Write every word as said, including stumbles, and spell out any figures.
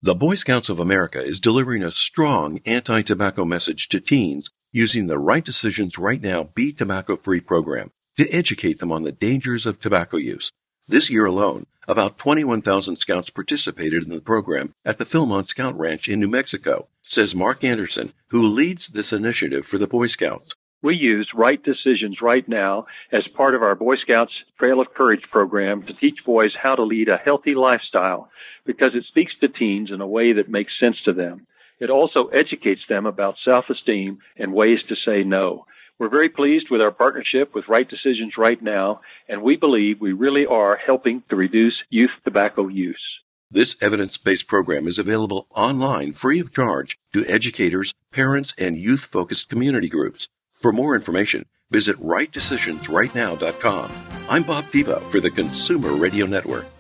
The Boy Scouts of America is delivering a strong anti-tobacco message to teens using the Right Decisions Right Now Be Tobacco-Free program to educate them on the dangers of tobacco use. This year alone, about twenty-one thousand scouts participated in the program at the Philmont Scout Ranch in New Mexico, says Mark Anderson, who leads this initiative for the Boy Scouts. We use Right Decisions Right Now as part of our Boy Scouts Trail of Courage program to teach boys how to lead a healthy lifestyle because it speaks to teens in a way that makes sense to them. It also educates them about self-esteem and ways to say no. We're very pleased with our partnership with Right Decisions Right Now, and we believe we really are helping to reduce youth tobacco use. This evidence-based program is available online free of charge to educators, parents, and youth-focused community groups. For more information, visit right decisions right now dot com. I'm Bob Piva for the Consumer Radio Network.